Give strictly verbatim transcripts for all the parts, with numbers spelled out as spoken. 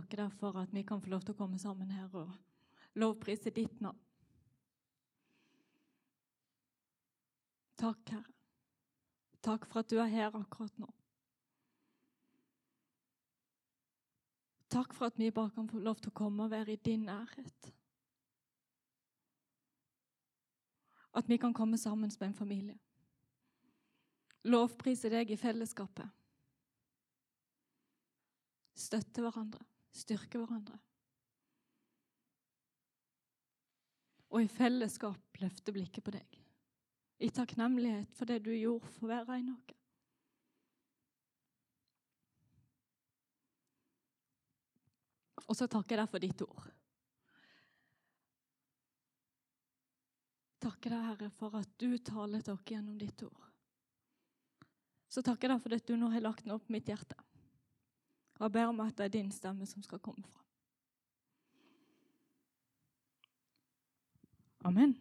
takke deg for at vi kan få lov til å komme sammen her og lovprise ditt navn. Takk, Herre. Takk for at du er her akkurat nå. Takk for at vi bare kan få lov til å komme og være i din nærhet. At vi kan komme sammen som en familie. Lovprise deg i fellesskapet. Støtte hverandre, styrke hverandre. Og i fellesskap løfte blikket på deg. I takknemlighet for det du gjorde for hver en av oss. Og så takker jeg deg for ditt ord. Takker deg, Herre, for at du taler til oss gjennom ditt ord. Så takker jeg deg for at du nå har lagt den opp mitt hjerte. Og jeg ber om at det er din stemme som skal komme fra. Amen.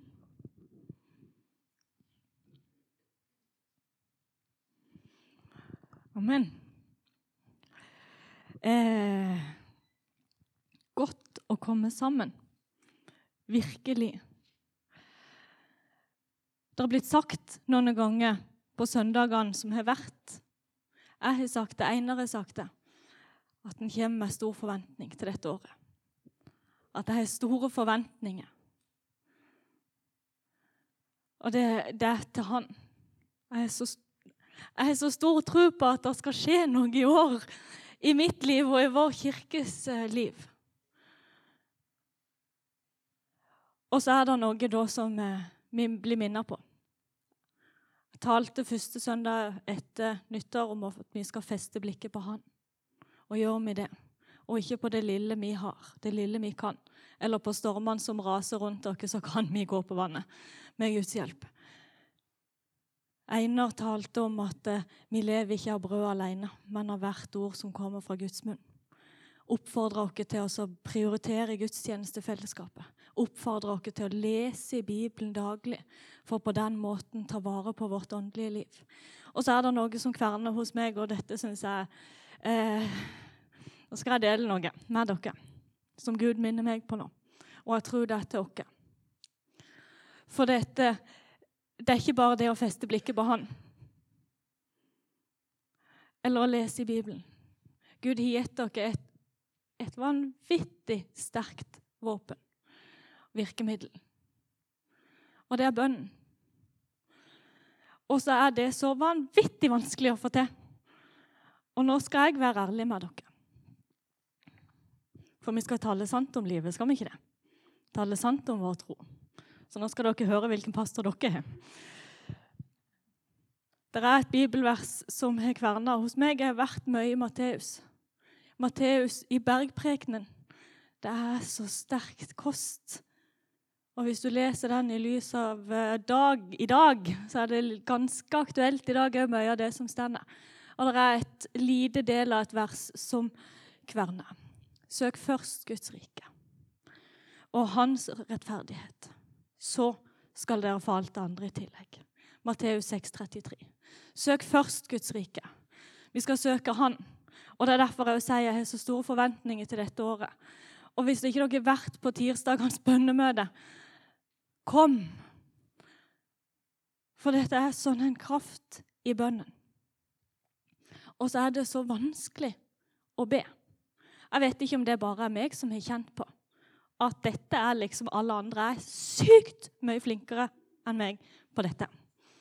Amen. Eh, godt å komme sammen. Virkelig. Det har blitt sagt noen ganger på søndagene som har vært. Jeg har sagt det, Einar har sagt det. At den kommer med stor forventning til dette året. At jeg har store forventninger. Og det, det er til han. Jeg har, så, jeg har så stor tro på at det skal skje noe i år. I mitt liv og i vår kirkes liv. Og så er det noe da som vi blir minnet på. Jeg talte første søndag etter nyttår om at vi skal feste blikket på han. Og gjør vi det. Og ikke på det lille vi har, det lille vi kan. Eller på stormene som raser rundt oss, så kan vi gå på vannet med Guds hjelp. Einar talte om at uh, vi lever ikke av brød alene, men av hvert ord som kommer fra Guds munn. Oppfordrer dere til å prioritere gudstjenestefellesskapet. Oppfordrer dere til å lese i Bibelen daglig, for på den måten ta vare på vårt åndelige liv. Og så er det noe som kverner hos meg, og dette synes jeg, eh, nå skal jeg dele noe med dere, som Gud minner meg på nå. Og jeg tror det er til dere. For dette, det er ikke bare det å feste blikket på han, eller å lese i Bibelen. Gud har gitt dere et Et vanvittig sterkt våpen, virkemiddel. Og det er bønnen. Og så er det så vanvittig vanskelig å få til. Og nå skal jeg være ærlig med dere. For vi skal tale sant om livet, skal vi ikke det? Tale sant om vår tro. Så nå skal dere høre hvilken pastor dere har. Det er et bibelvers som har kvernet hos meg. Jeg har vært mye i Matteus. Matteus i bergprekenen. Det er så sterkt kost. Og hvis du leser den i lys av dag i dag, så er det ganske aktuelt i dag også mye av det som stender. Og det er et lite del av et vers som kverner. Søk først Guds rike og hans rettferdighet. Så skal dere få alt det andre i tillegg. Matteus seks trettitre. Søk først Guds rike. Vi skal søke han. Og det er derfor jeg sier jeg har så store forventninger til dette året. Og hvis ikke dere har vært på tirsdagens bønnemøte, kom! For dette er sånn en kraft i bønnen. Og så er det så vanskelig å be. Jeg vet ikke om det bare er meg som har kjent på. At dette er liksom alle andre er sykt mye flinkere enn meg på dette.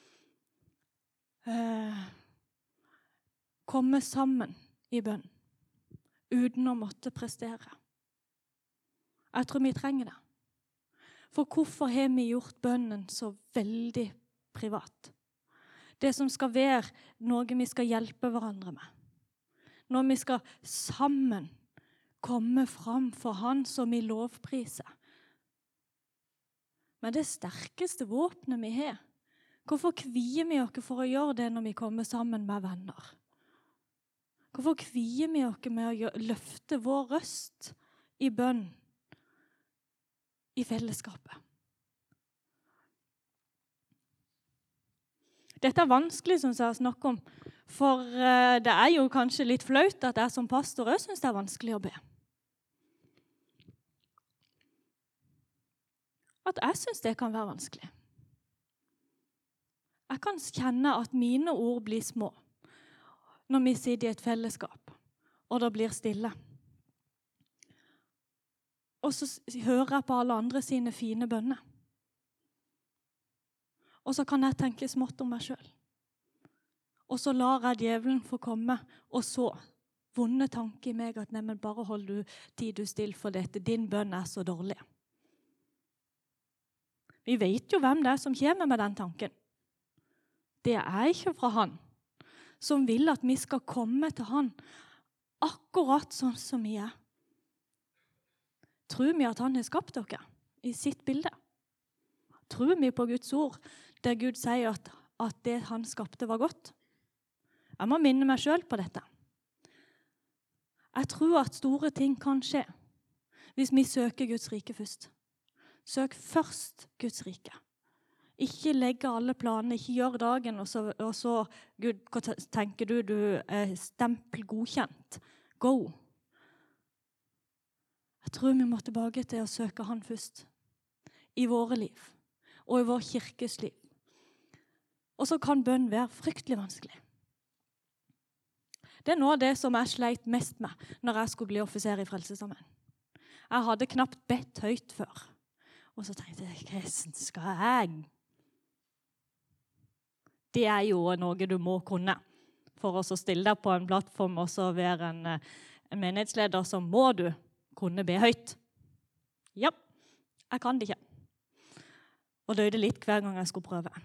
Uh, komme sammen i bønn, uten å måtte prestere. Jeg tror vi trenger det. For hvorfor har vi gjort bønnen så veldig privat? Det som skal være noe vi skal hjelpe hverandre med. Når vi skal sammen komme fram for han som vi lovpriser. Men det sterkeste våpenet vi har, hvorfor kvier vi oss for å gjøre det når vi kommer sammen med venner? Hvorfor kvier vi oss med å løfte vår røst i bønn i fellesskapet? Dette er vanskelig, som jeg snakker om, for det er jo kanskje litt flaut at jeg som pastor også synes det er vanskelig å be. at jeg synes det kan være vanskelig. Jeg kan kjenne at mine ord blir små når vi sitter i et fellesskap, og det blir stille. Og så hører jeg på alle andre sine fine bønner. Og så kan jeg tenke smått om meg selv. Og så lar jeg djevelen få komme, og så vonde tanker i meg at nei, men bare hold du tid du still for dette. Din bønn er så dårlig. Vi vet jo hvem det er som kommer med den tanken. Det er ikke fra han, som vil at vi skal komme til han akkurat sånn som vi er. Tror vi at han har skapt dere i sitt bilde? Tror vi på Guds ord, der Gud sier at, at det han skapte var godt? Jeg må minne meg selv på dette. Jeg tror at store ting kan skje hvis vi søker Guds rike først. Søk først Guds rike. Ikke legge alle planene, ikke gjør dagen, og så, og så Gud, hva tenker du, du er stempel godkjent. Go! Jeg tror vi må tilbake til å søke han først. I våre liv, og i vår kirkes liv. Og så kan bønn være fryktelig vanskelig. Det er noe av det som jeg sleit mest med når jeg skulle bli offiser i Frelsesarmeen. Jeg hadde knapt bedt høyt før. Og så tenkte jeg, hva skal jeg? Det er jo noe du må kunne. For å stille deg på en plattform og så være en, en menighetsleder, så må du kunne be høyt. Ja, jeg kan det ikke. Og døde litt hver gang jeg skulle prøve.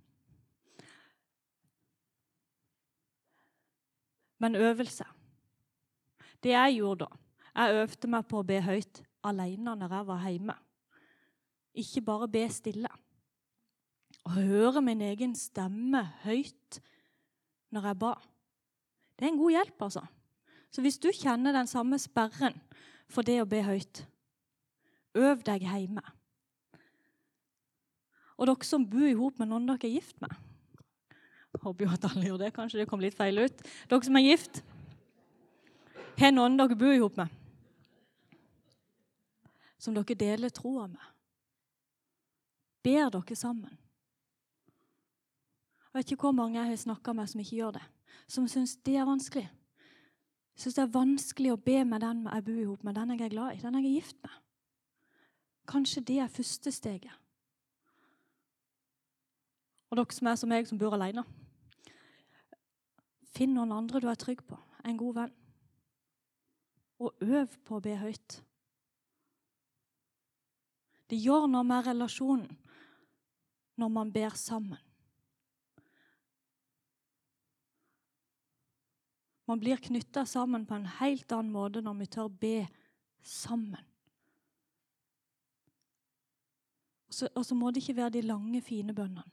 Men øvelse. Det jeg gjorde da, jeg øvde meg på å be høyt alene når jeg var hjemme. Ikke bare be stille. Å høre min egen stemme høyt når jeg ba. Det er en god hjelp, altså. Så hvis du kjenner den samme sperren for det å be høyt, øv deg hjemme. Og dere som bor ihop med noen dere er gift med, håper jo at alle gjør det, kanskje det kom litt feil ut. Dere som er gift, har noen dere bor ihop med, som dere deler troa med. Ber dere sammen. Jeg vet ikke hvor mange jeg har snakket med som ikke gjør det, som synes det er vanskelig. Synes det er vanskelig å be med den jeg bor ihop med, den jeg er glad i, den jeg er gift med. Kanskje det er første steget. Og dere som er som jeg, som bor alene. Finn noen andre du er trygg på, en god venn. Og øv på å be høyt. Det gjør noe med relasjonen når man ber sammen. Man blir knyttet sammen på en helt annen måte når vi tør be sammen. Og så, og så må det ikke være de lange, fine bønnene.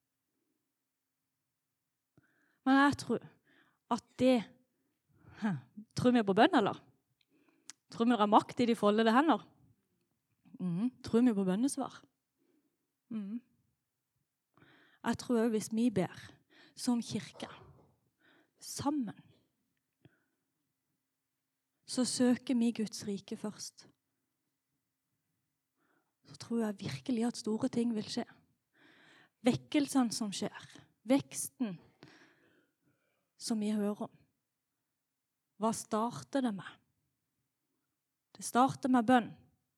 Men jeg tror at det... Tror vi på bønn, eller? Tror vi det er makt i de foldede hender? Mm. Tror vi på bønnesvar? Mm. Jeg tror også hvis vi ber som kirke, sammen, så søker vi Guds rike først. Så tror jeg virkelig at store ting vil skje. Vekkelsene som skjer, veksten som vi hører om. Hva starter det med? Det starter med bønn.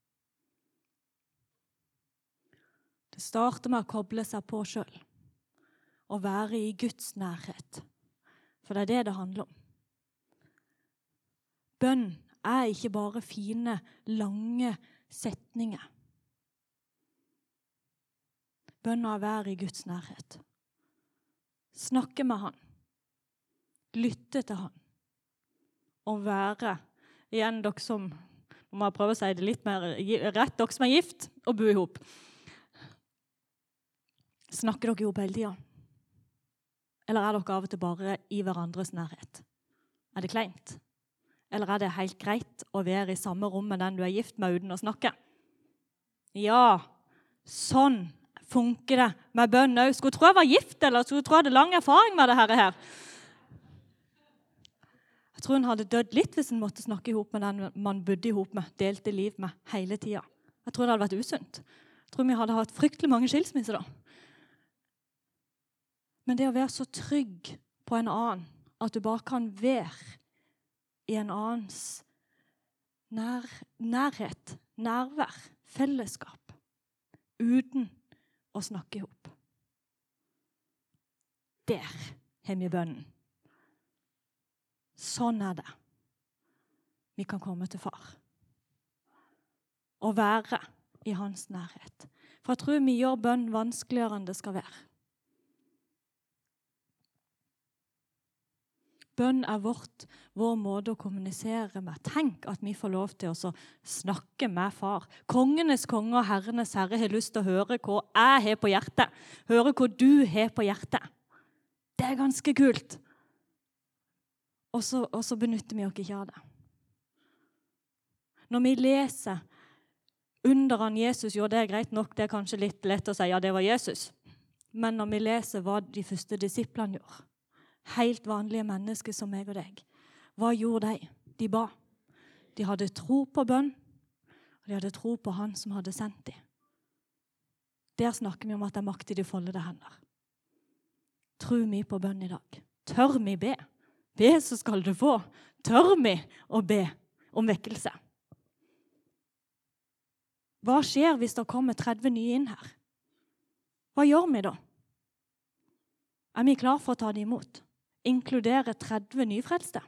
Det starter med å koble seg på selv. Og være i Guds nærhet. For det er det det handler om. Bønn er ikke bare fine, lange setninger. Bønn er å være i Guds nærhet. Snakke med han. Lytte til han. Og være, igjen dere som, nå må jeg prøve å si det litt mer rett, dere som er gift og bor ihop. Snakker dere ihop hele tiden? Eller er dere av og til bare i hverandres nærhet? Er det kleint? Eller er det helt greit å være i samme rom med den du er gift med uten å snakke? Ja, sånn funker det med bønn også. Skulle tro jeg var gift, eller skulle tro jeg hadde lang erfaring med det her. Jeg tror hun hadde dødd litt hvis hun måtte snakke ihop med den man bodde ihop med, delte liv med hele tiden. Jeg tror det hadde vært usunt. Jeg tror vi hadde hatt fryktelig mange skilsmisser da. Men det å være så trygg på en annen, at du bare kan være i en annens nær, nærhet, nærvær, fellesskap, uten å snakke ihop. Der har vi bønnen. Sånn er det. Vi kan komme til far. Og være i hans nærhet. For jeg tror vi gjør bønn vanskeligere enn det skal være. Bønn er vårt, vår måte å kommunisere med. Tenk at vi får lov til å snakke med far. Kongenes konge og herrenes herre har lyst til å høre hva jeg har på hjertet. Høre hva du har på hjertet. Det er ganske kult. Og så, og så benytter vi oss ikke av det. Når vi leser underen Jesus, jo det er greit nok, det er kanskje litt lett å si, ja det var Jesus. Men når vi leser hva de første disiplene gjorde, helt vanlige mennesker som meg og deg, hva gjorde de? De ba. De hadde tro på bønn, og de hadde tro på han som hadde sendt dem. Der snakker vi om at det er makt i de foldede hender. Tror vi på bønn i dag? Tør vi be? Be så skal du få. Tør vi å be om vekkelse? Hva skjer hvis det kommer tretti nye inn her? Hva gjør vi da? Er vi klar for å ta det imot? Inkludere tretti nyfrelste?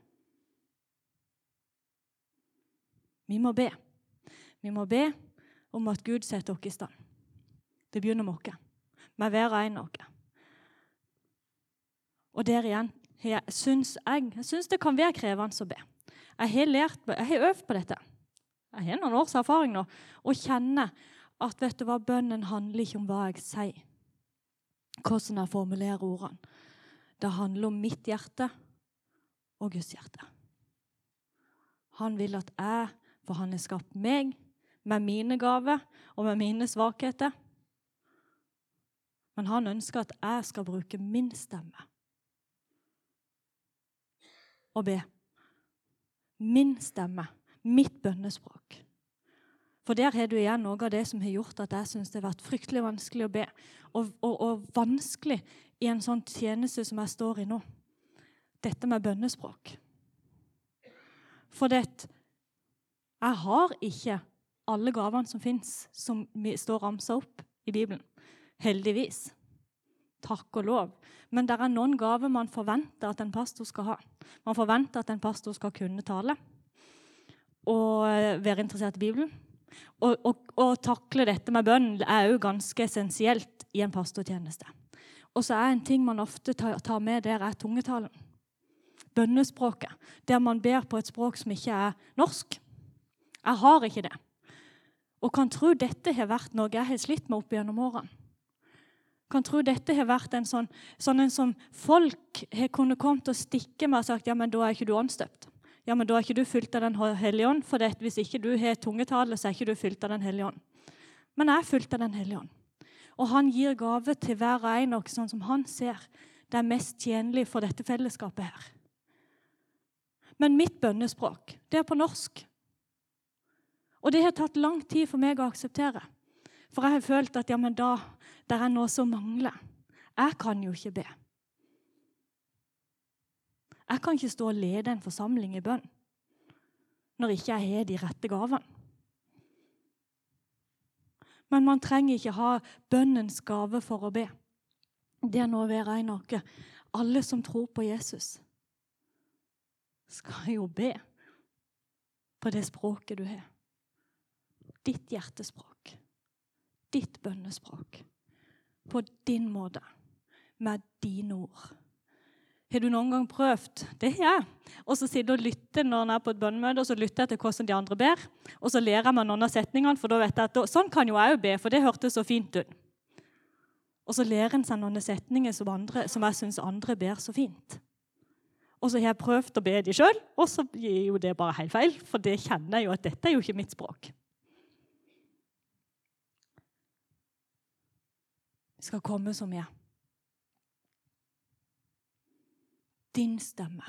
Vi må be. Vi må be om at Gud setter oss i stand. Det begynner med oss. Med hver en av oss. Og der igjen, jeg synes, jeg, jeg synes det kan være krevende å be. Jeg har, lært, jeg har øvd på dette. Jeg har noen års erfaring nå, og kjenner at vet du hva, bønnen handler ikke om hva jeg sier. Hvordan jeg formulerer ordene. Det handler om mitt hjerte og Guds hjerte. Han vil at jeg, for han har skapt meg med mine gaver og med mine svakheter. Men han ønsker at jeg skal bruke min stemme og be. Min stemme, mitt bønnespråk. For der har du igjen noe av det som har gjort at jeg synes det har vært fryktelig vanskelig å be. Og, og, og vanskelig i en sånn tjeneste som jeg står i nå. Dette med bønnespråk. For det, jeg har ikke alle gavene som finnes, som står ramset opp i Bibelen. Heldigvis. Takk og lov. Men det er noen gaver man forventer at en pastor skal ha. Man forventer at en pastor skal kunne tale. Og være interessert i Bibelen. Og, og, og takle dette med bønn er jo ganske essensielt i en pastortjeneste. Og så er en ting man ofte tar, tar med der er tungetalen. Bønnespråket. Der man ber på et språk som ikke er norsk. Jeg har ikke det. Og kan tro dette har vært noe jeg har slitt med opp gjennom årene. Kan tro dette har vært en sånn, sånn en som folk har kunnet kommet og stikke med og sagt, ja, men da er ikke du åndsdøpt. Ja, men da er ikke du fylt av den hellige ånd, for det, hvis ikke du har tungetale, så er ikke du fylt av den hellige ånd. Men jeg er fylt av den hellige ånd. Og han gir gave til hver en og sånn som han ser. Det er mest tjenlig for dette fellesskapet her. Men mitt bønnespråk, det er på norsk. Og det har tatt lang tid for meg å akseptere. For jeg har følt at ja, men da, det er noe som mangler. Jeg kan jo ikke be. Jeg kan ikke stå og lede en forsamling i bønn når ikke jeg har de rette gavene. Men man trenger ikke ha bønnens gave for å be. Det er noe å være en av dere. Alle som tror på Jesus skal jo be på det språket du har. Ditt hjertespråk. Ditt bønnespråk. På din måte. Med dine ord. Har du noen gang prøvd? Det har jeg. Og så sitter og lytter når jeg er på et bønnemøte, og så lytter jeg til hvordan de andre ber. Og så lærer jeg meg noen av setningene, for da vet jeg at da, sånn kan jo jeg jo be, for det hørtes så fint ut. Og så lærer en seg noen setninger som, andre, som jeg synes andre ber så fint. Og så har jeg prøvd å be de selv, og så gir jo det bare helt feil, for det kjenner jeg jo at dette er jo ikke mitt språk. Vi skal komme som jeg. Din stemme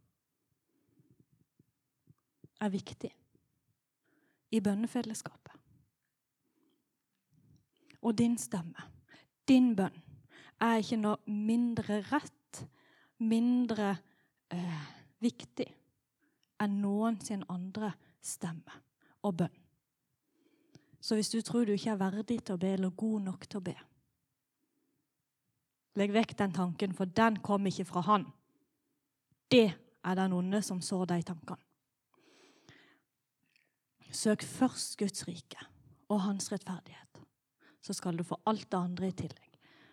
er viktig i bønnefellesskapet. og din stemme, din bønn, er ikke noe mindre rett, mindre eh, viktig enn noen sin andre stemme og bønn. Så hvis du tror du ikke er verdig til å be, eller god nok til å be, legg vekk den tanken, for den kom ikke fra han. Det er den onde som sår de tankene. Søk først Guds rike og hans rettferdighet, så skal du få alt det andre i tillegg.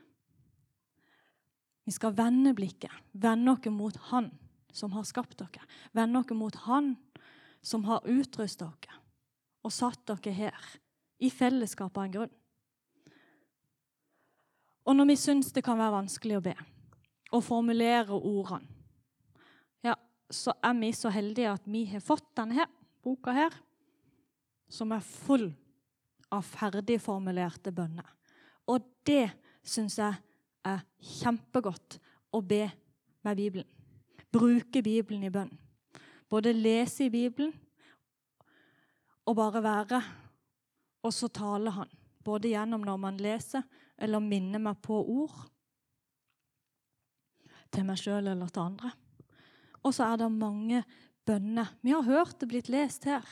Vi skal vende blikket, vende oss mot han som har skapt dere, vende oss mot han som har utrustet dere og satt dere her i fellesskap av en grunn. Og når vi synes det kan være vanskelig å be, og formulere ordene, ja, så er vi så heldige at vi har fått denne her, boka her, som er full av ferdigformulerte bønner. Og det synes jeg er kjempegodt å be med Bibelen. Bruke Bibelen i bønn. Både lese i Bibelen, og bare være, og så tale han. Både gjennom når man leser, eller minner meg på ord, til meg selv eller til andre. Og så er det mange bønner. Vi har hørt det blitt lest her.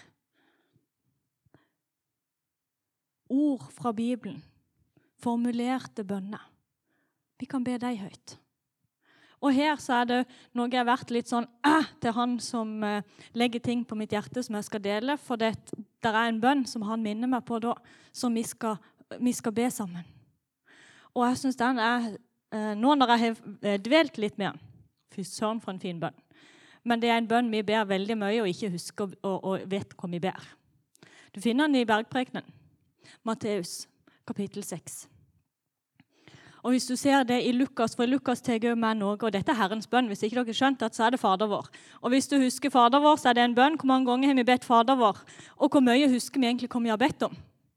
Ord fra Bibelen, formulerte bønner. Vi kan be deg høyt. Og her så er det noe jeg har vært litt sånn øh, til han som eh, legger ting på mitt hjerte som jeg skal dele, for det der er en bønn som han minner meg på da, som vi skal, vi skal be sammen. Og jeg synes den er, eh, nå når jeg har dvelt litt med den, fy søren for en fin bønn, men det er en bønn vi ber veldig mye og ikke husker og, og vet hva vi ber. Du finner den i bergprekenen, Matteus kapittel seks. Og hvis du ser det i Lukas, for Lukas teger med noe, og dette er Herrens bønn, hvis ikke dere skjønt at så er det Fader vår. Og hvis du husker Fader vår, så er det en bønn. Hvor mange ganger har vi bedt Fader vår? Og hvor mye husker vi egentlig hva vi har bedt om?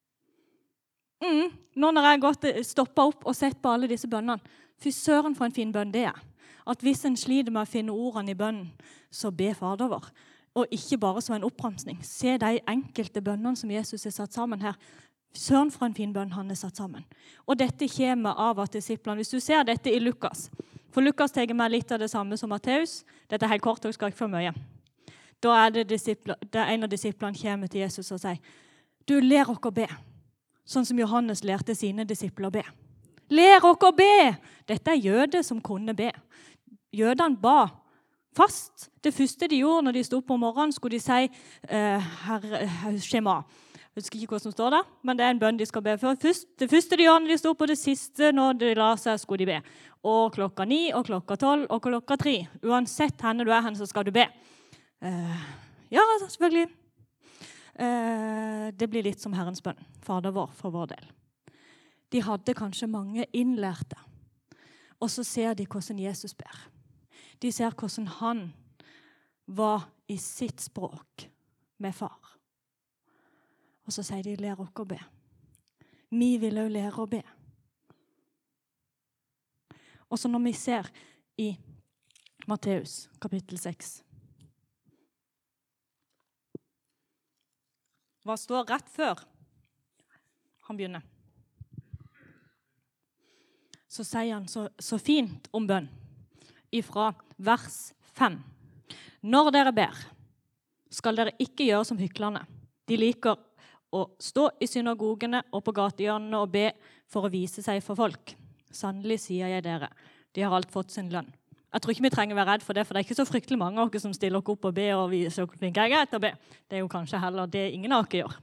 Mm, nå når jeg har gått, stoppet opp og sett på alle disse bønnene, fy søren for en fin bønn det er. At hvis en sliter med å finne ordene i bønnen, så be Fader vår. Og ikke bare som en oppramsning. Se de enkelte bønnene som Jesus har satt sammen her. Søren for en fin bønn han er satt sammen. Og dette kommer av at disiplene, hvis du ser dette i Lukas, for Lukas teger meg litt av det samme som Matteus, dette er helt kort, og jeg skal ikke for mye. Da er det, det er en av disiplene kommer til Jesus og sier, du ler oss å be, sånn som Johannes lærte sine disipler å be. Ler oss å be! Dette er jøder som kunne be. Jødene ba fast. Det første de gjorde når de stod på morgenen, skulle de si, uh, Herre, Shema. Jeg husker ikke hva som står der, men det er en bønn de skal be for. Først, det første de gjør når de stod på det siste, når de la seg, skulle de be. Og klokka ni, og klokka tolv, og klokka tre. Uansett henne du er henne, så skal du be. Uh, ja, selvfølgelig. Uh, det blir litt som Herrens bønn, Fader vår for vår del. De hadde kanskje mange innlærte, og så ser de hvordan Jesus ber. De ser hvordan han var i sitt språk med far. Og så sier de, lær oss å be. Vi vil jo lære å be. Og så når vi ser i Matteus kapittel seks, hva står rett før han begynner? Så sier han så, så fint om bønn, ifra vers fem. Når dere ber, skal dere ikke gjøre som hyklerne. De liker å stå i synagogene og på gatehjørnene og be for å vise seg for folk. Sannelig sier jeg dere, de har alt fått sin lønn. Jeg tror ikke vi trenger å være redd for det, for det er ikke så fryktelig mange av dere som stiller dere opp og ber og viser dere flinke jeg er etter å be. Det er jo kanskje heller det ingen av dere gjør.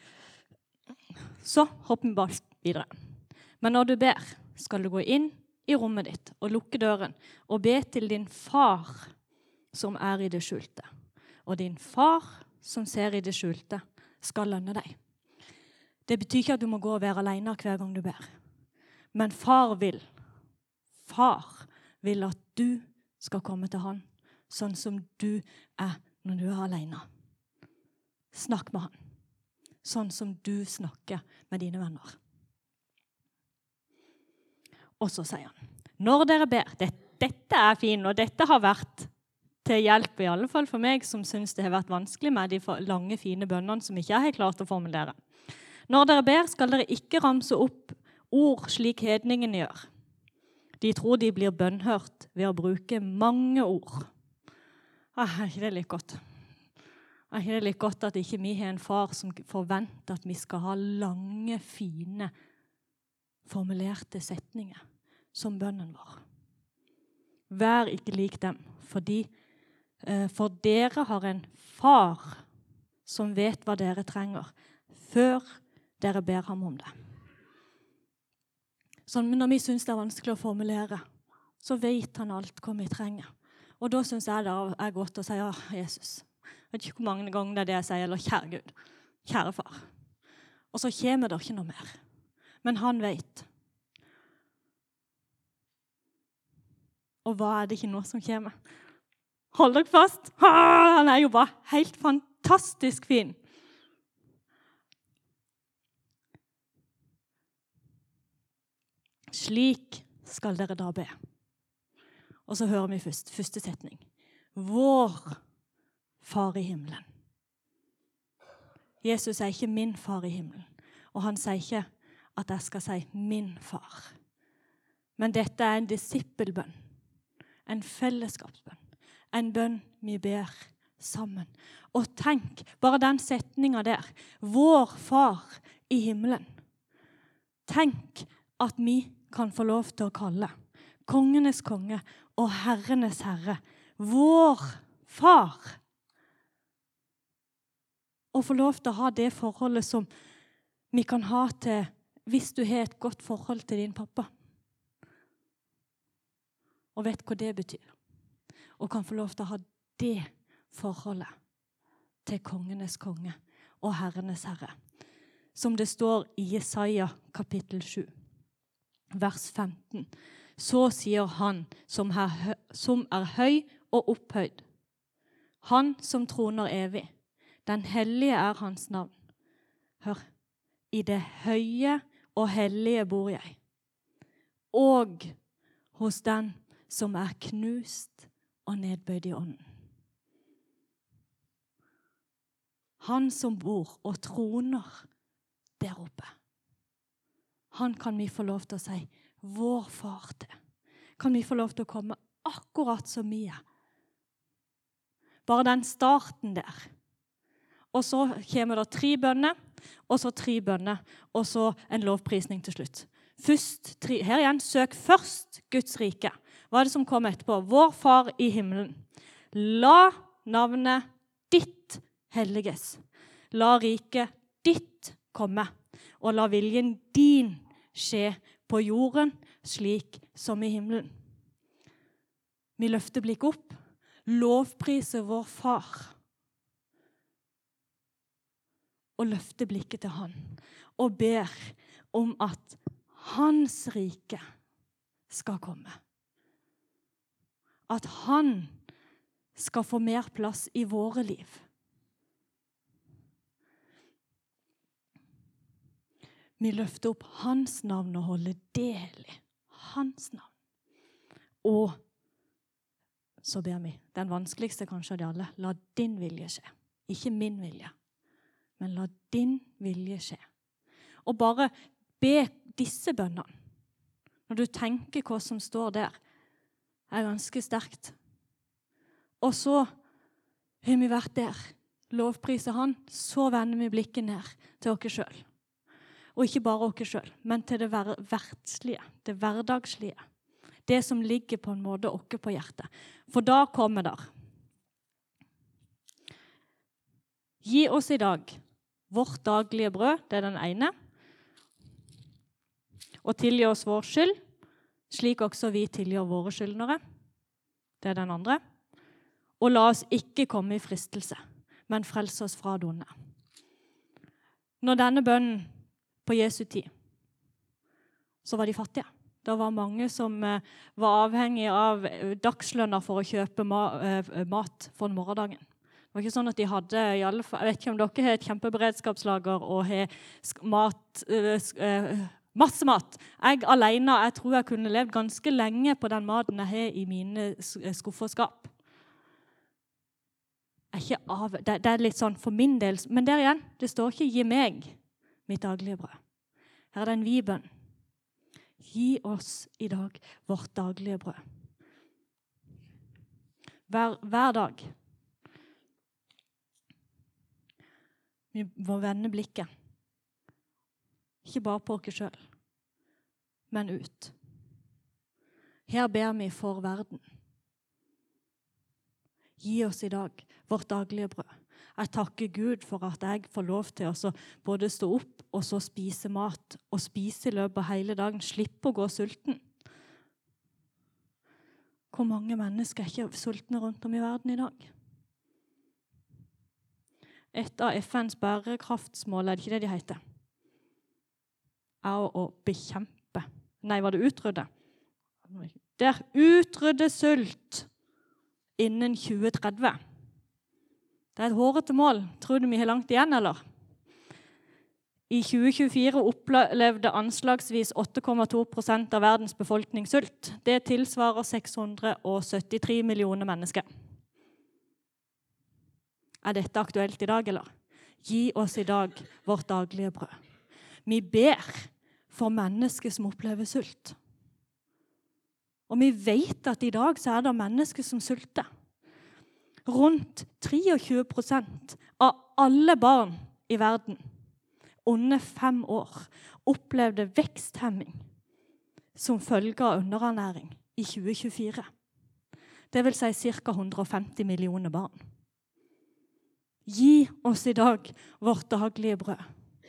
Så hopper vi bare videre. Men når du ber, skal du gå inn i rommet ditt og lukke døren og be til din far som er i det skjulte. Og din far som ser i det skjulte, skal lønne deg. Det betyr ikke at du må gå og være alene hver gang du ber. Men far vil, far vil at du skal komme til han, sånn som du er når du er alene. Snakk med han, sånn som du snakker med dine venner. Og så sier han, når dere ber, det, dette er fint, og dette har vært til hjelp, i alle fall for meg, som synes det har vært vanskelig med de lange, fine bønnene som ikke jeg har klart å formulere. Når dere ber, skal dere ikke ramse opp ord slik hedningen gjør. De tror de blir bønnhørt ved å bruke mange ord. Ah, er ikke det litt godt? Er ikke det litt godt at ikke vi har en far som forventer at vi skal ha lange, fine, formulerte setninger som bønnen vår? Vær ikke lik dem, fordi eh, for dere har en far som vet hva dere trenger, før dere ber ham om det. Så når vi synes det er vanskelig å formulere, så vet han alt hva vi trenger. Og da synes jeg det er godt å si, ja, Jesus. Jeg vet ikke hvor mange ganger det er det jeg sier, eller kjære Gud, kjære far. Og så kommer det ikke noe mer. Men han vet. Og hva er det ikke nå som kommer? Hold dere fast. Ah, han er jo bare helt fantastisk fin. Slik skal dere da be. Og så hører vi først, første setning. Vår far i himmelen. Jesus er ikke min far i himmelen. Og han sier ikke at jeg skal si min far. Men dette er en disippelbønn. En fellesskapsbønn. En bønn vi ber sammen. Og tenk, bare den setningen der. Vår far i himmelen. Tenk at vi kan få lov til å kalle kongenes konge og herrenes herre vår far. Og få lov til å ha det forholdet som vi kan ha til hvis du har et godt forhold til din pappa. Og vet hva det betyr. Og kan få lov til å ha det forholdet til kongenes konge og herrenes herre. Som det står i Jesaja kapittel sju. Vers femten. Så sier han som er, som er høy og opphøyd. Han som troner evig. Den hellige er hans navn. Hør. I det høye og hellige bor jeg. Og hos den som er knust og nedbøyd i ånden. Han som bor og troner der oppe. Han kan vi få lov til å si vår far til. Kan vi få lov til å komme akkurat så mye. Bare den starten der. Og så kommer det tre bønner, og så tre bønner, og så en lovprisning til slutt. Først, tre, her igjen, søk først Guds rike. Hva er det som kommer etterpå? Vår far i himmelen. La navnet ditt helliges. La riket ditt komme. Og la viljen din skje på jorden, slik som i himmelen. Vi løfter blikk opp, lovpriser vår far, og løfter blikket til han, og ber om at hans rike skal komme. At han skal få mer plass i våre liv. Vi løfter opp hans navn og holder del i hans navn. Og så ber vi, den vanskeligste kanskje av de alle, la din vilje skje. Ikke min vilje, men la din vilje skje. Og bare be disse bønnene. Når du tenker hva som står der, er ganske sterkt. Og så har vi vært der, lovpriser han, så vender vi blikket ned til oss selv. Og ikke bare oss selv, men til det verdslige, det hverdagslige. Det som ligger på en måte oppe på hjertet. For da kommer der. Gi oss i dag vårt daglige brød, det er den ene. Og tilgi oss vår skyld, slik også vi tilgir våre skyldnere. Det er den andre. Og la oss ikke komme i fristelse, men frelse oss fra det onde. Når denne bønnen på Jesu tid, så var de fattige. Det var mange som eh, var avhengige av dagslønner for å kjøpe ma eh, mat for morgendagen. Det var ikke sånn at de hadde, i alle fall, jeg vet ikke om dere har et kjempeberedskapslager og har mat, eh, masse mat. Jeg alene, jeg tror jeg kunne levd ganske lenge på den maten jeg har i mine skufferskap. Er ikke av, det, det er litt sånn for min del, men der igjen, det står ikke gi meg mitt daglige brød. Her er det en vid bønn. Gi oss i dag vårt daglige brød. Hver, hver dag. Vi må vende blikket. Ikke bare på oss selv, men ut. Her ber vi for verden. Gi oss i dag vårt daglige brød. Jeg takker Gud for at jeg får lov til å både stå opp og så spise mat, og spise i løpet av hele dagen, slippe å gå sulten. Hvor mange mennesker er ikke sultne rundt om i verden i dag? Et av F N's bærekraftsmål, er det ikke det de heter? Er å bekjempe. Nei, var det utrydde? Det er utrydde sult innen tjue tretti. Det er et hårete mål. Tror du vi har langt igjen, eller? I tjue tjuefire opplevde anslagsvis åtte komma to prosent av verdens befolkning sult. Det tilsvarer seks hundre syttitre millioner mennesker. Er dette aktuelt i dag, eller? Gi oss i dag vårt daglige brød. Vi ber for mennesker som opplever sult. Og vi vet at i dag så er det mennesker som sulter. Rundt tjuetre prosent av alle barn i verden under fem år opplevde veksthemming som følge av underernæring i tjue tjuefire. Det vil si ca. hundre og femti millioner barn. Gi oss i dag vårt daglige brød.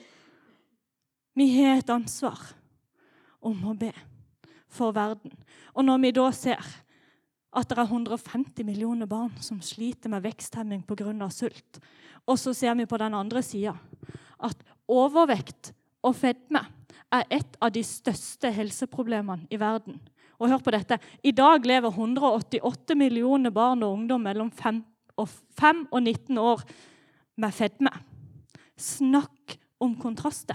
Vi har et ansvar om å be for verden. Og når vi da ser at det er hundre og femti millioner barn som sliter med veksthemming på grunn av sult, og så ser vi på den andre siden at overvekt og fedme er et av de største helseproblemene i verden. Og hør på dette. I dag lever hundre og åttiåtte millioner barn og ungdom mellom fem og nitten år med fedme. Snakk om kontraster.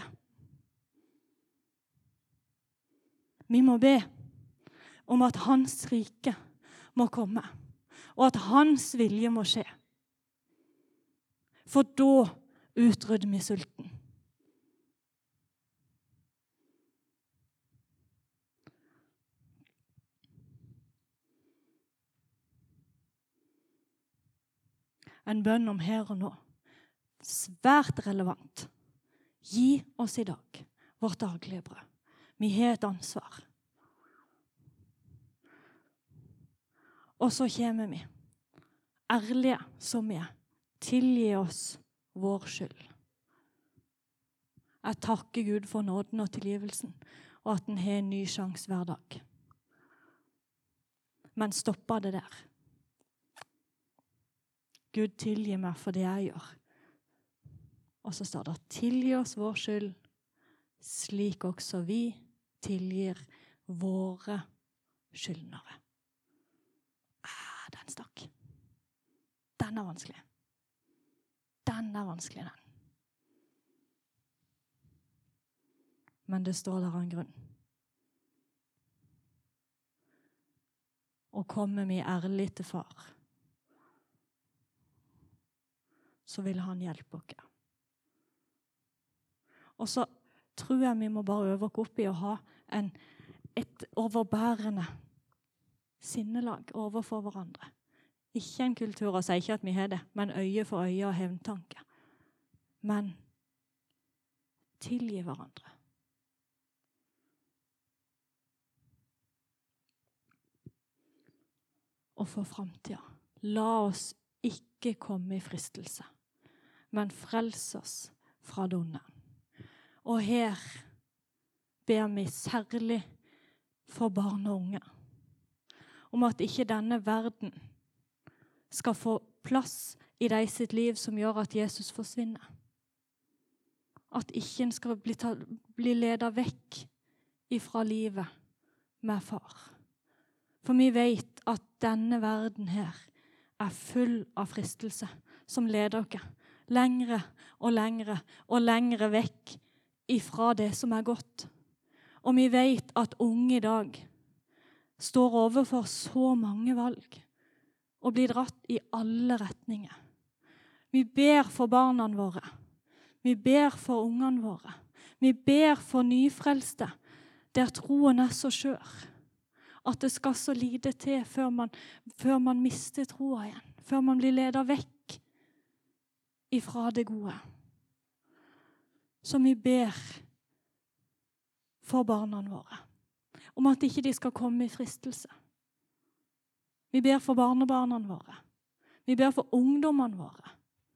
Vi må be om at hans rike må komme, og at hans vilje må skje. For da utrydder vi sulten. En bønn om her og nå. Svært relevant. Gi oss i dag vårt daglige brød. Vi har et ansvar. Og så kommer vi, ærlige som vi er, tilgi oss vår skyld. Jeg takker Gud for nåden og tilgivelsen, og at den har en ny sjans hver dag. Men stoppa det der. Gud tilgi meg for det jeg gjør. Og så står det, tilgi oss vår skyld, slik også vi tilgir våre skyldnere. Ah, den stakk. Den er vanskelig. Den er vanskelig, den. Men det står der av en grunn. Og kommer vi ærlig til far, så vil han hjelpe oss. Og så tror jeg vi må bare øve oss opp i å ha en, et overbærende sinnelag overfor hverandre. Ikke en kultur, og sier ikke at vi har det, men øye for øye og hevntanke. Men tilgi hverandre. Og for fremtiden, la oss ikke komme i fristelse, men frels oss fra det onde. Og her ber vi særlig for barn og unge, om at ikke denne verden skal få plass i de sitt liv som gjør at Jesus forsvinner. At ikke en skal bli, ta, bli ledet vekk ifra livet med far. For vi vet at denne verden her er full av fristelse som leder dere lengre og lengre og lengre vekk ifra det som er godt. Og vi vet at unge i dag står overfor så mange valg og blir dratt i alle retninger. Vi ber for barna våre. Vi ber for ungene våre. Vi ber for nyfrelste der troen er så skjør, at det skal så lite til før man, før man mister troa igjen, før man blir ledet vekk ifra det gode. Så vi ber for barna våre, om at ikke de skal komme i fristelse. Vi ber for barnebarna våre. Vi ber for ungdommene våre.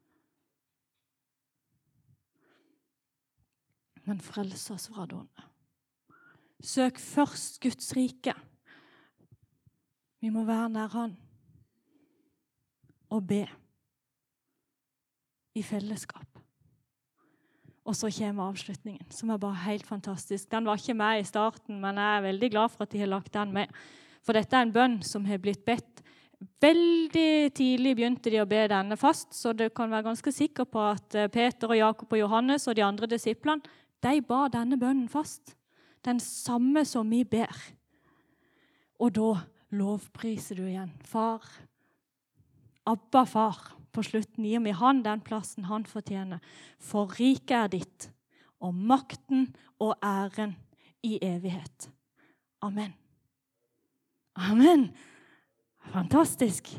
Men frels oss fra det onde. Søk først Guds rike. Vi må være nær han og be i fellesskap. Og så kommer avslutningen, som er bare helt fantastisk. Den var ikke med i starten, men jeg er veldig glad for at de har lagt den med. For dette er en bønn som har blitt bedt. Veldig tidlig begynte de å be denne fast, så det kan være ganske sikker på at Peter og Jakob og Johannes og de andre disiplene, de ba denne bønnen fast. Den samme som vi ber. Og da lovpriser du igjen. Far, Abba far, på slutten gir vi han den plassen han fortjener. For riket er ditt, og makten og æren i evighet. Amen. Amen. Fantastisk.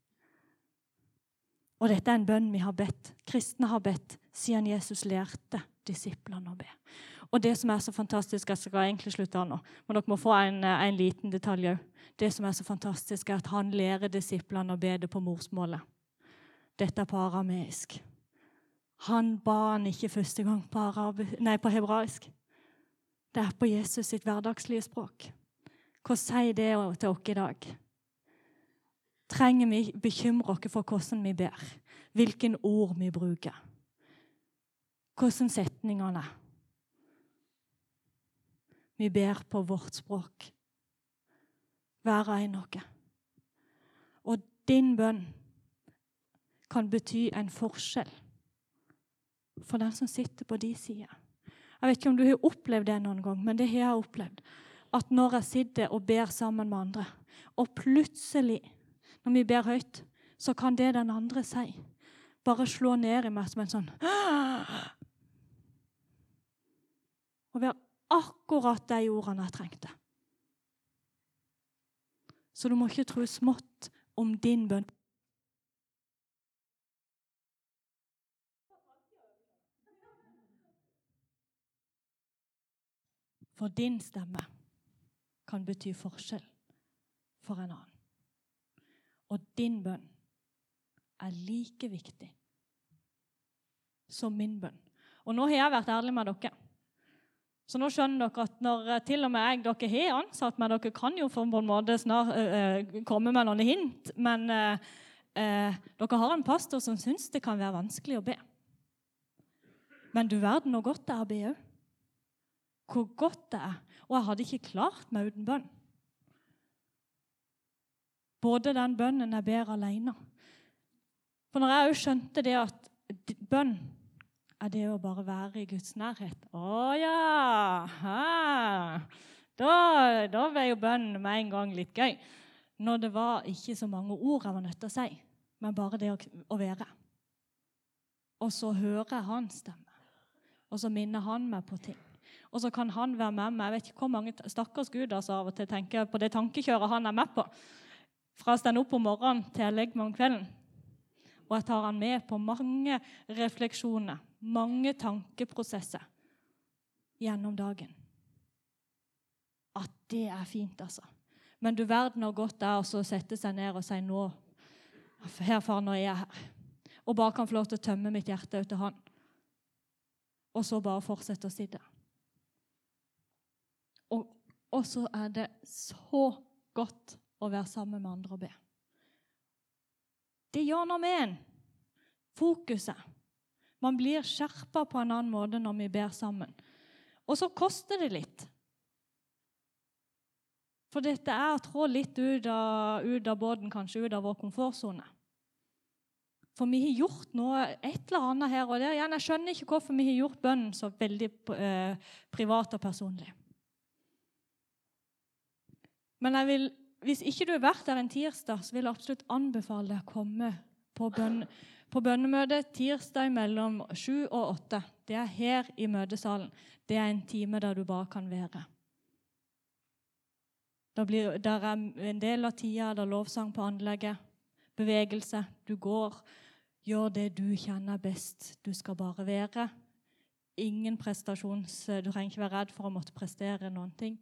Og dette er en bønn vi har bedt. Kristne har bedt siden Jesus lærte disiplene å be. Og det som er så fantastisk, jeg skal egentlig slutte av nå, men dere må få en, en liten detalj også. Det som er så fantastisk er at han lærer disiplene å be det på morsmålet. Dette er på arameisk. Han ba han ikke første gang på, arabe, nei, på hebraisk. Det er på Jesus sitt hverdagslige språk. Hva sier det til oss i dag? Trenger vi bekymre oss for hvordan vi ber? Hvilken ord vi bruker? Hvordan setningene er? Vi ber på vårt språk. Hver en noe. Og din bønn kan bety en forskjell for den som sitter på de siden. Jeg vet ikke om du har opplevd det noen gang, men det har jeg opplevd. At når jeg sitter og ber sammen med andre, og plutselig, når vi ber høyt, så kan det den andre si. Bare slå ned i meg som en sånn og være akkurat de ordene jeg trengte. Så du må ikke tro smått om din bønn. For din stemme kan bety forskjell for en annen. Og din bønn er like viktig som min bønn. Og nå har jeg vært ærlig med dere. Så nå skjønner dere at når til og med jeg dere har ansatt, men dere kan jo for på en måte snart uh, komme med noen hint, men uh, uh, dere har en pastor som synes det kan være vanskelig å be. Men du verden hvor godt det er å be også. Hvor godt det er. Og jeg hadde ikke klart meg uten bønn. Både den bønnen jeg ber alene. For når jeg også skjønte det at bønn er det å bare være i Guds nærhet. Å ja! Ha. Da, da ble jo bønnen med en gang litt gøy. Når det var ikke så mange ord jeg var nødt til å si, men bare det å, å være. Og så hører jeg hans stemme. Og så minner han meg på ting. Og så kan han være med meg. Jeg vet ikke hvor mange stakkars Gud altså, av og til tenker på det tankekjøret han er med på. Fra å stå opp om morgenen til jeg legger meg om kvelden. Og jeg tar han med på mange refleksjoner, mange tankeprosesser gjennom dagen. At det er fint, altså. Men du verden hvor godt det er å sette seg ned og si nå, herfra nå er jeg her. Og bare kan få lov til å tømme mitt hjerte ut til han. Og så bare fortsette å sitte. Og, og så er det så godt å være sammen med andre og be. Det gjør noe med en. Fokuset. Man blir skjerpet på en annen måte når vi ber sammen. Og så koster det litt. For dette er å trå litt ut av, ut av båten, kanskje ut av vår komfortzone. For vi har gjort noe, et eller annet her og der. Jeg skjønner ikke hvorfor vi har gjort bønnen så veldig eh, privat og personlig. Men jeg vil, hvis ikke du har vært der en tirsdag, så vil jeg absolutt anbefale deg å komme på, bønn, på bønnemøte tirsdag mellom sju og åtte. Det er her i møtesalen. Det er en time der du bare kan være. Da blir, der er en del av tida, der lovsang på anlegget, bevegelse, du går, gjør det du kjenner best. Du skal bare være. Ingen prestasjons, du trenger ikke være redd for å måtte prestere noen ting.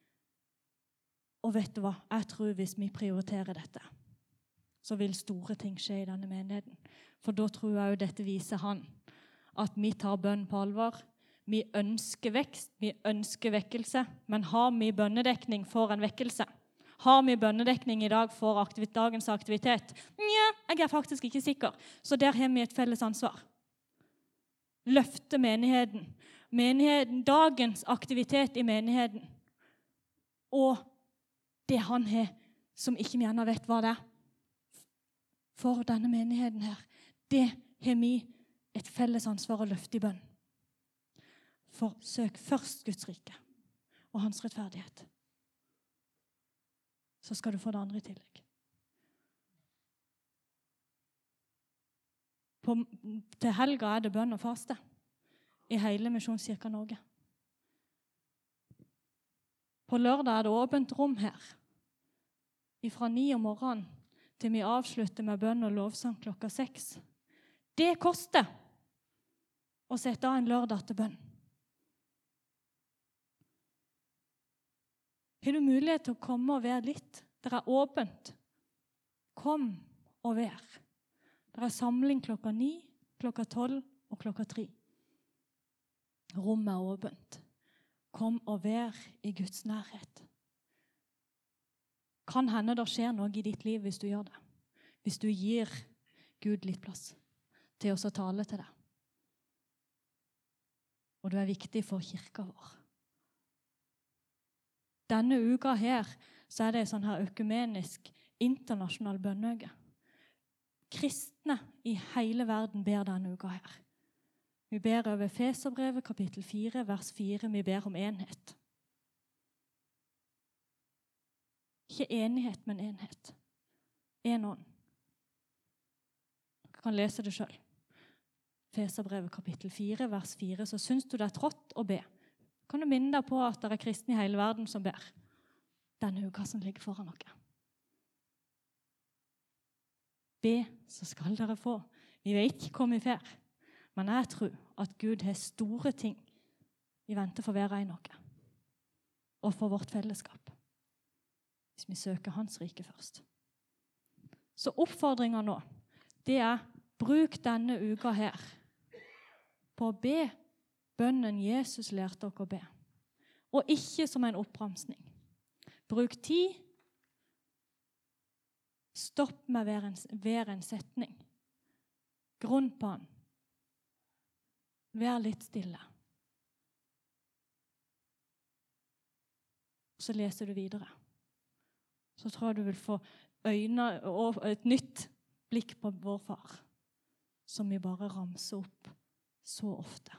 Og vet du hva? Jeg tror hvis vi prioriterer dette, så vil store ting skje i denne menigheten. For da tror jeg jo dette viser han, at vi tar bønn på alvor. Vi ønsker vekst, vi ønsker vekkelse, men har vi bønnedekning for en vekkelse? Har vi bønnedekning i dag for aktivit- dagens aktivitet? Nja, jeg er faktisk ikke sikker. Så der har vi et felles ansvar. Løfte menigheten. Menigheten, dagens aktivitet i menigheten. Og det han har, som ikke vi ennå vet hva det er, for denne menigheten her, det har vi et felles ansvar å løfte i bønn. For søk først Guds rike og hans rettferdighet. Så skal du få det andre i tillegg. På, til helga er det bønn og faste i hele Misjonskirken Norge. På lørdag er det åpent rom her. Fra ni om morgenen til vi avslutter med bønn og lovsang klokka seks. Det koster å sette av en lørdag til bønn. Har du mulighet til å komme og være litt? Det er åpent. Kom og vær. Det er samling klokka ni, klokka tolv og klokka tre. Rommet er åpent. Kom og vær i Guds nærhet. Kan hende det skjer noe i ditt liv hvis du gjør det. Hvis du gir Gud litt plass til oss å tale til deg. Og du er viktig for kirka vår. Denne uka her så er det en sånn her økumenisk internasjonal bønnøke. Kristne i hele verden ber denne uka her. Vi ber over Efeserbrevet kapittel fire, vers fire. Vi ber om enhet. Ikke enighet, men enhet. En ånd. Du kan lese det selv. Efeserbrevet kapittel fire, vers fire. Så syns du det er trått å be. Kan du minne deg på at det er kristne i hele verden som ber denne uka som ligger foran dere. Be, så skal dere få. Vi vet ikke hva vi får, men jeg tror at Gud har store ting i vente for hver en av dere, og for vårt fellesskap, hvis vi søker hans rike først. Så oppfordringen nå, det er bruk denne uka her på å be bønnen Jesus lærte dere å be. Og ikke som en oppramsning. Bruk tid. Stopp med hver en, hver en setning. Grunn på den. Vær litt stille. Så leser du videre. Så tror jeg du vil få øyne og et nytt blikk på vår far, som vi bare ramser opp så ofte.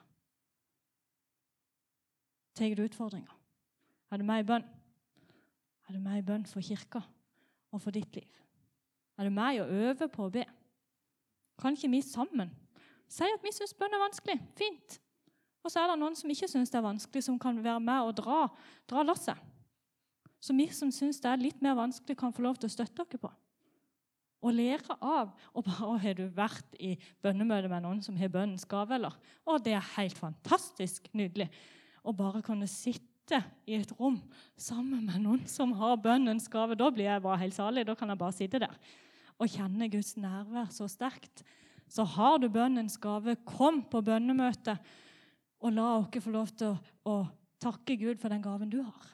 Tar du utfordringer? Er du med i bønn? Er du med i bønn for kirka og for ditt liv? Er du med i å øve på å be? Kan ikke vi sammen si at vi synes bønn er vanskelig? Fint. Og så er det noen som ikke synes det er vanskelig, som kan være med og dra, dra lasset. Så vi som synes det er litt mer vanskelig, kan få lov til å støtte dere på. Og lære av. Og bare, har du vært i bønnemøte med noen som har bønnens gave, eller? Og det er helt fantastisk nydelig. Og bare kunne sitte i et rom sammen med noen som har bønnens gave. Da blir jeg bare helt salig. Da kan jeg bare sitte der og kjenne Guds nærvær så sterkt. Så har du bønnens gave, kom på bønnemøte og la dere få lov til å, å takke Gud for den gaven du har.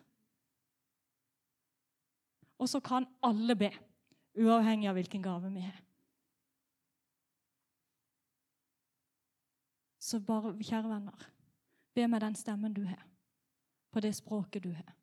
Og så kan alle be, uavhengig av hvilken gave vi har. Så bare, kjære venner, be med den stemmen du har, på det språket du har.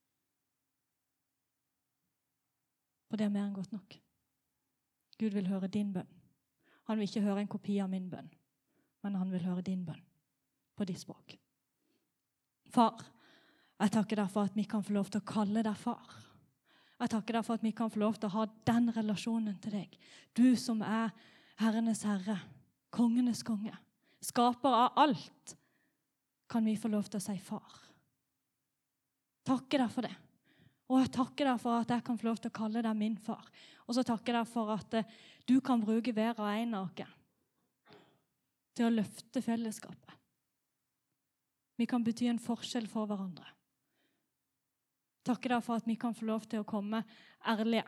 For det er mer enn godt nok. Gud vil høre din bønn. Han vil ikke høre en kopi av min bønn, men han vil høre din bønn på ditt språk. Far, jeg takker deg for at vi kan få lov til å kalle deg far. Jeg takker deg for at vi kan få lov til å ha den relasjonen til deg. Du som er herrenes herre, kongenes konge, skaper av alt, kan vi få lov til å si far. Takker deg for det. Og jeg takker deg for at jeg kan få lov til å kalle deg min far. Og så takker jeg deg for at eh, du kan bruke hver og en av dere til å løfte fellesskapet. Vi kan bety en forskjell for hverandre. Takker deg for at vi kan få lov til å komme ærlige.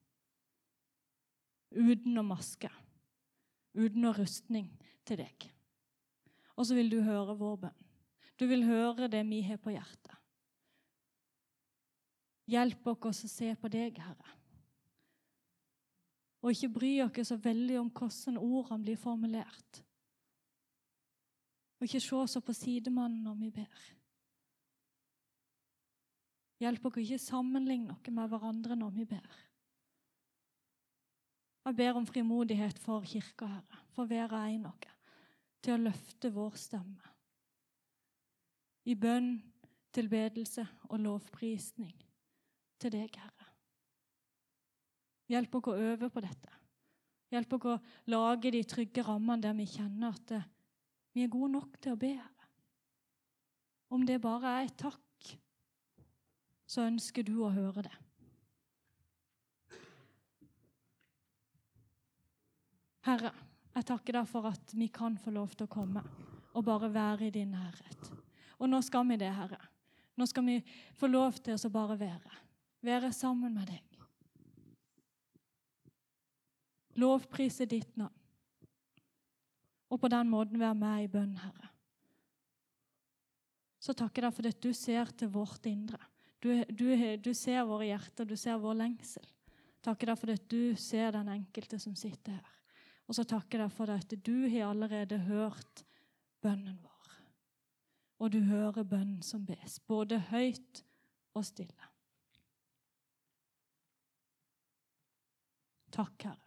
Uten å maske. Uten å rustning til deg. Og så vil du høre vår bønn. Du vil høre det vi har på hjertet. Hjelp oss å se på deg, Herre. Og ikke bry oss så veldig om hvordan ordene blir formulert. Og ikke se så på sidemannen når vi ber. Hjelp oss ikke sammenligne noe med hverandre når vi ber. Jeg ber om frimodighet for kirka, Herre, for hver og en av oss, til å løfte vår stemme. I bønn, tilbedelse og lovprisning til deg, Herre. Hjelp oss å øve på dette. Hjelp oss å lage de trygge rammene der vi kjenner at vi er gode nok til å be, Herre. Om det bare er et takk, så ønsker du å høre det. Herre, jeg takker deg for at vi kan få lov til å komme og bare være i din nærhet. Og nå skal vi det, Herre. Nå skal vi få lov til å bare være. Være sammen med deg. Lovprise ditt navn. Og på den måten være med i bønn, Herre. Så takker jeg for at du ser til vårt indre. Du, du, du ser våre hjerter, du ser vår lengsel. Takker deg for at du ser den enkelte som sitter her. Og så takker jeg for at du har allerede hørt bønnen vår. Og du hører bønnen som bes, både høyt og stille. Takk, Herre.